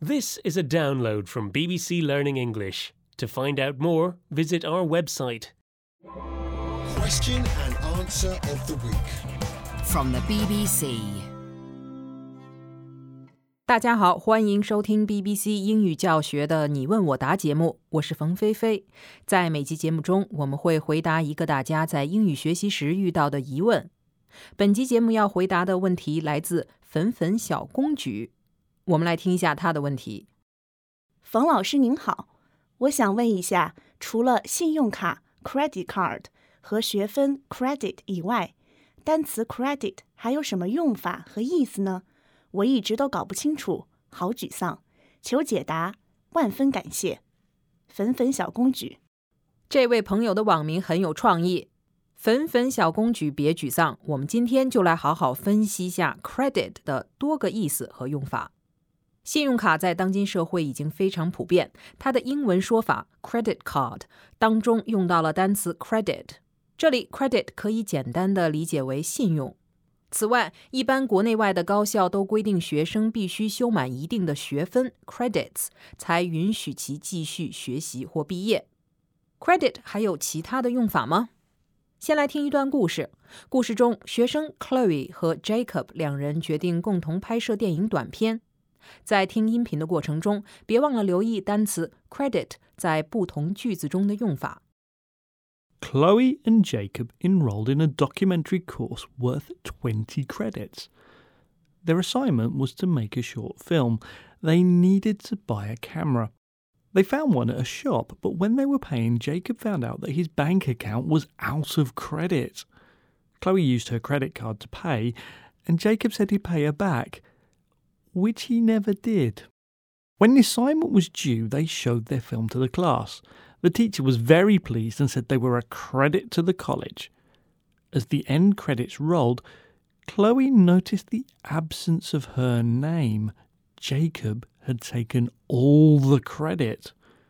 This is a download from BBC Learning English. To find out more, visit our website. Question and answer of the week. From the BBC. 大家好，欢迎收听 BBC 英语教学的你问我答节目，我是冯菲菲。在每期节目中，我们会回答一个大家在英语学习时遇到的疑问。本期节目要回答的问题来自粉粉小公举，我们来听一下他的问题。 冯老师您好，我想问一下，除了信用卡 credit card 和学分 credit 以外，单词 credit 还有什么用法和意思呢？我一直都搞不清楚，好沮丧，求解答，万分感谢。粉粉小公举。 这位朋友的网名很有创意，粉粉小公举别沮丧，我们今天就来好好分析一下 credit 的多个意思和用法。信用卡在当今社会已经非常普遍，它的英文说法 credit card 当中用到了单词 credit， 这里 credit 可以简单的理解为信用。此外，一般国内外的高校都规定学生必须修满一定的学分 credits 才允许其继续学习或毕业。credit 还有其他的用法吗？先来听一段故事。故事中，学生 Chloe 和 Jacob 两人决定共同拍摄电影短片。在听音频的过程中，别忘了留意单词 credit 在不同句子中的用法。 Chloe and Jacob enrolled in a documentary course worth 20 credits. Their assignment was to make a short film. They needed to buy a camera. They found one at a shop, but when they were paying, Jacob found out that his bank account was out of credit. Chloe used her credit card to pay, and Jacob said he'd pay her back, which he never did. When the assignment was due, they showed their film to the class. The teacher was very pleased and said they were a credit to the college. As the end credits rolled, Chloe noticed the absence of her name. Jacob had taken all the credit.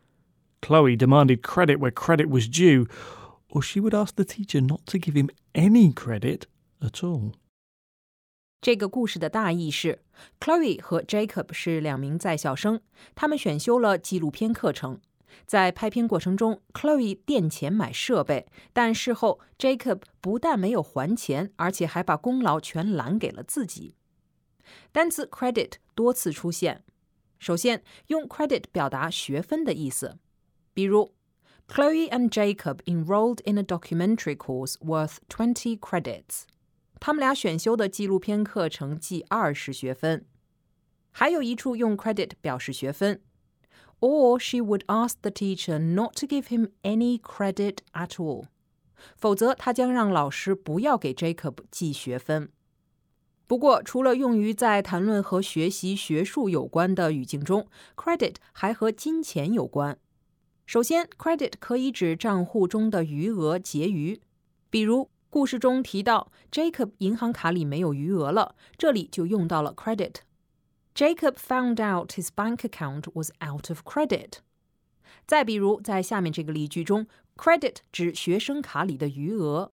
Chloe demanded credit where credit was due, or she would ask the teacher not to give him any credit at all. 这个故事的大意是 Chloe 和 Jacob 是两名在校生，他们选修了纪录片课程。在拍片过程中 Chloe 垫钱买设备，但事后 Jacob 不但没有还钱，而且还把功劳全揽给了自己。单词 credit 多次出现，首先用 credit 表达学分的意思，比如 Chloe and Jacob enrolled in a documentary course worth 20 credits. 他们俩选修的纪录片课程计20学分。还有一处用 credit 表示学分，Or she would ask the teacher not to give him any credit at all. 否则她将让老师不要给 Jacob 记学分。不过，除了用于在谈论和学习学术有关的语境中， credit 还和金钱有关。首先 credit 可以指账户中的余额结余，比如故事中提到 Jacob 银行卡里没有余额了，这里就用到了 credit。Jacob found out his bank account was out of credit. 再比如，在下面这个例句中 credit 指学生卡里的余额。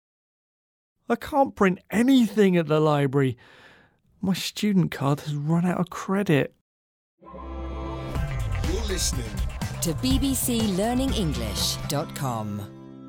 I can't print anything at the library. My student card has run out of credit. You're listening To bbclearningenglish.com.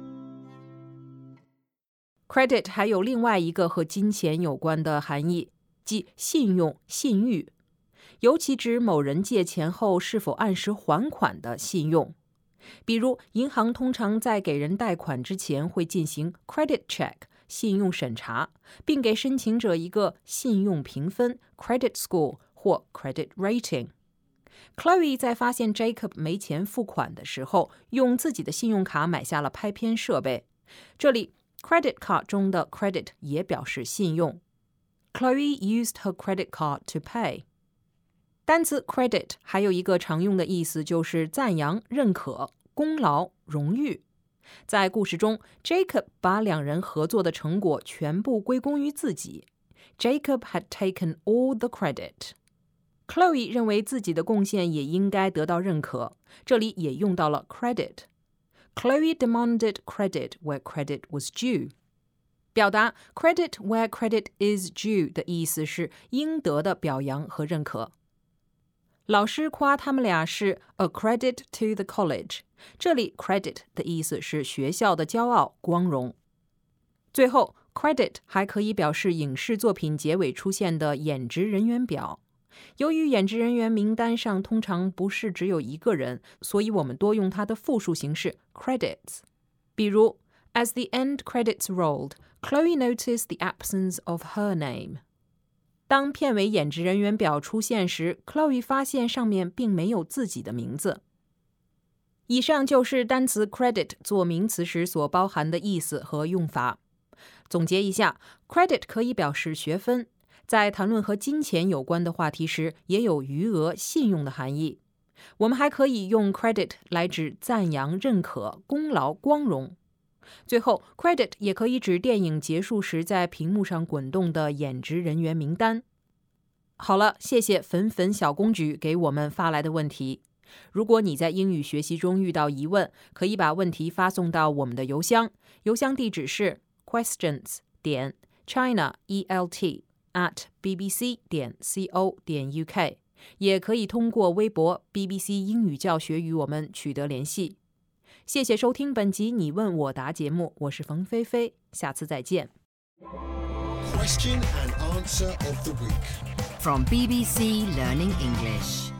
Credit 还有另外一个和金钱有关的含义，即信用、信誉。尤其指某人借钱后是否按时还款的信用。比如，银行通常在给人贷款之前会进行 credit check 信用审查，并给申请者一个信用评分 credit score 或 credit rating。Chloe 在发现 Jacob 没钱付款的时候，用自己的信用卡买下了拍片设备。这里 credit card 中的 credit 也表示信用。Chloe used her credit card to pay。单词 credit 还有一个常用的意思就是赞扬、认可、功劳、荣誉。在故事中 Jacob 把两人合作的成果全部归功于自己。Jacob had taken all the credit. Chloe 认为自己的贡献也应该得到认可，这里也用到了 credit. Chloe demanded credit where credit was due. 表达 credit where credit is due 的意思是应得的表扬和认可。 老师夸他们俩是 a credit to the college， 这里 credit 的意思是学校的骄傲、光荣。最后 credit 还可以表示影视作品结尾出现的演职人员表。由于演职人员名单上通常不是只有一个人，所以我们多用它的复数形式 credits。比如 As the end credits rolled, Chloe noticed the absence of her name。 当片尾演职人员表出现时 Chloe 发现上面并没有自己的名字。以上就是单词 credit 做名词时所包含的意思和用法。总结一下， credit 可以表示学分，在谈论和金钱有关的话题时也有余额、信用的含义。我们还可以用 credit 来指赞扬、认可、功劳、光荣。最后 credit 也可以指电影结束时在屏幕上滚动的演职人员名单。好了，谢谢粉粉小公举给我们发来的问题。如果你在英语学习中遇到疑问，可以把问题发送到我们的邮箱，邮箱地址是 questions.chinaelt@bbc.co.uk， 也可以通过微博 BBC 英语教学与我们取得联系。谢谢收听本集你问我答节目，我是冯菲菲，下次再见。 Question and answer of the week. From BBC Learning English.